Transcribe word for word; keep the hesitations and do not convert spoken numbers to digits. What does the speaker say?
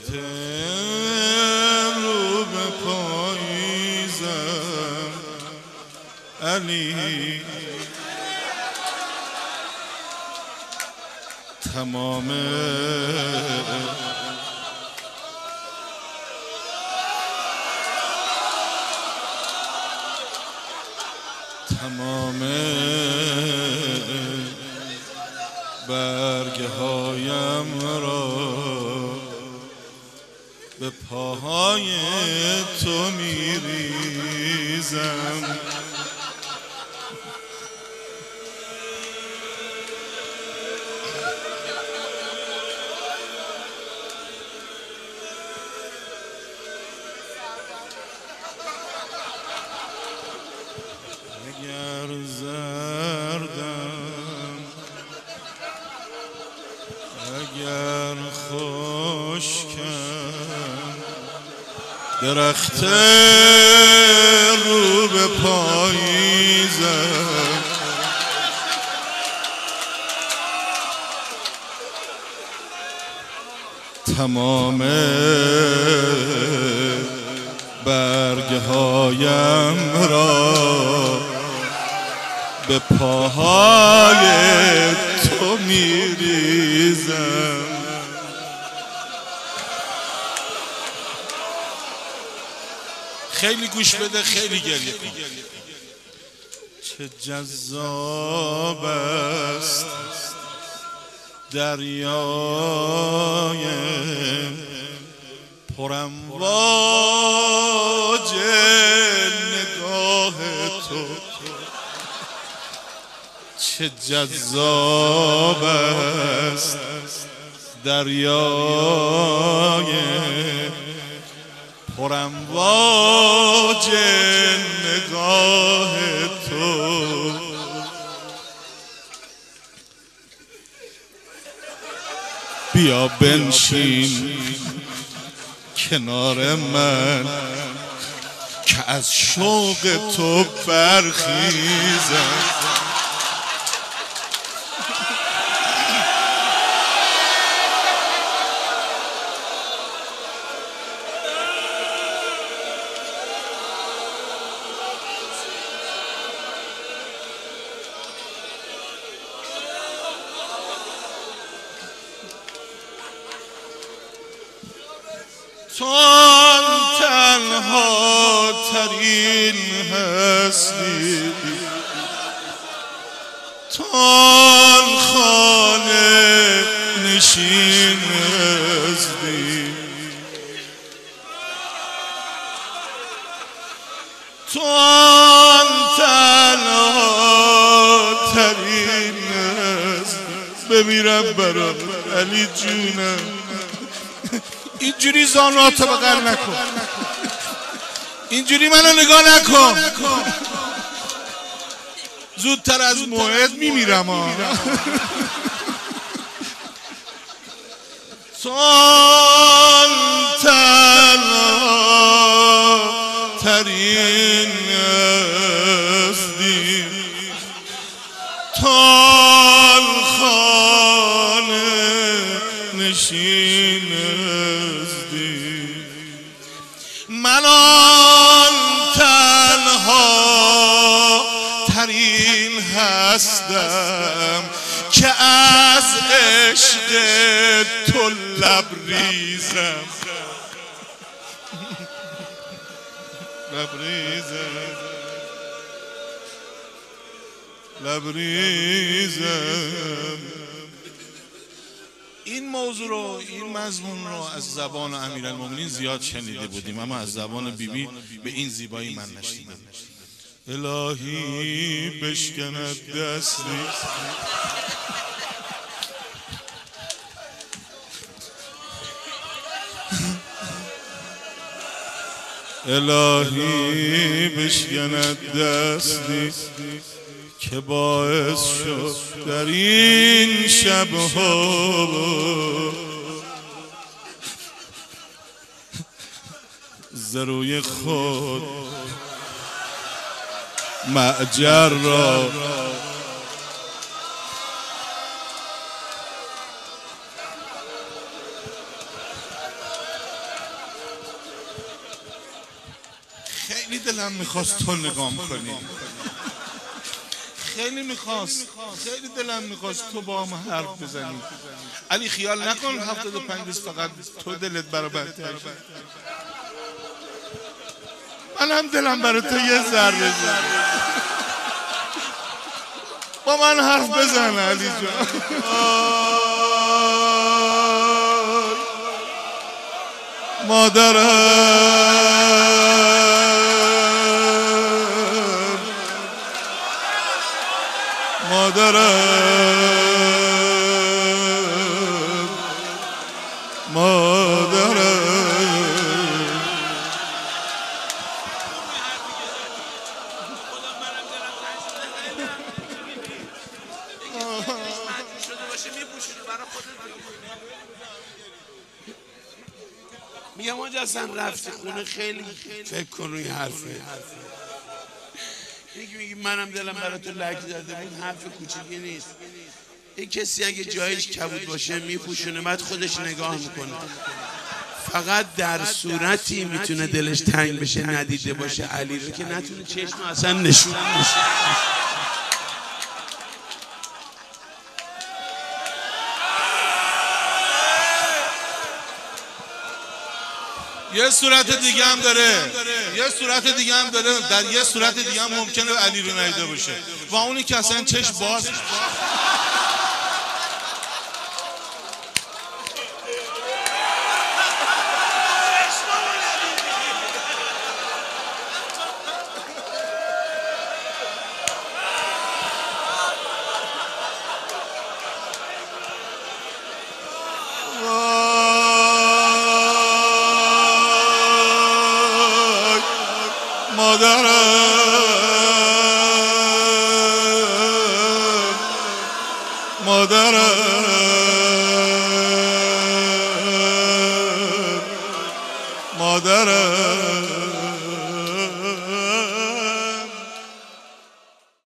درخته رو به پاییزم علی تمام تمام برگ هایم را به پاهای تو میریزم اگر زردم اگر خشکم درخت رو به پاییزم تمام برگهایم را به پاهای تو میریزم خیلی گوش بده خیلی گریه کن چه جذاب است دریای پرامواج نگاه تو چه جذاب است دریای پرامواج نگاه تو بیا بنشین کنار من که از شوق تو برخیزم تو تنها ترین هستی تو خانه نشین هستی تو تنها ترین هستی بمیرم برات علی جونم اینجوری زانواتو بغل نکن اینجوری منو نگاه نکن زودتر از موعد میمیرم ها تو تنها ترین هستی تو خانه نشین من آن تنها ترین هستم که از عشق تو لبریزم لبریزم لبریزم این موضوع رو این مضمون رو از زبان امیرالمومنین زیاد شنیده بودیم اما از زبان بیبی بی به این زیبایی من نشنیدم الهی بشکند دستی الهی بشکند دستی که باعث شد در این شبها زروی خود معجر را خیلی دلم میخواست تو نگام کنی، خیلی میخواست، خیلی دلم میخواست تو با هم حرف بزنی. علی خیال نکن هفتاد و پنج روز فقط تو دلت برا بهتر شد، منم دلم برا تو یه ذره زد. با من حرف بزن علی جان. مادرم مادرم مادرم میگم آنجا اصلا رفتی خونه خیلی فکر کن روی حرفه. میگی میگی منم دلم برای تو لک زده بود، حرف کوچیکی نیست. این کسی اگه جایش کبود باشه میپوشونه بعد خودش نگاه میکنه. فقط در صورتی میتونه دلش تنگ بشه ندیده باشه علی رو که نتونه چشم اصلا نشون بشه. یه صورت دیگه هم داره، یه صورت دیگه هم داره، در یه صورت دیگه هم ممکنه علی رو ندیده باشه و اونی که اصلا چشم باز. مادرم مادرم مادرم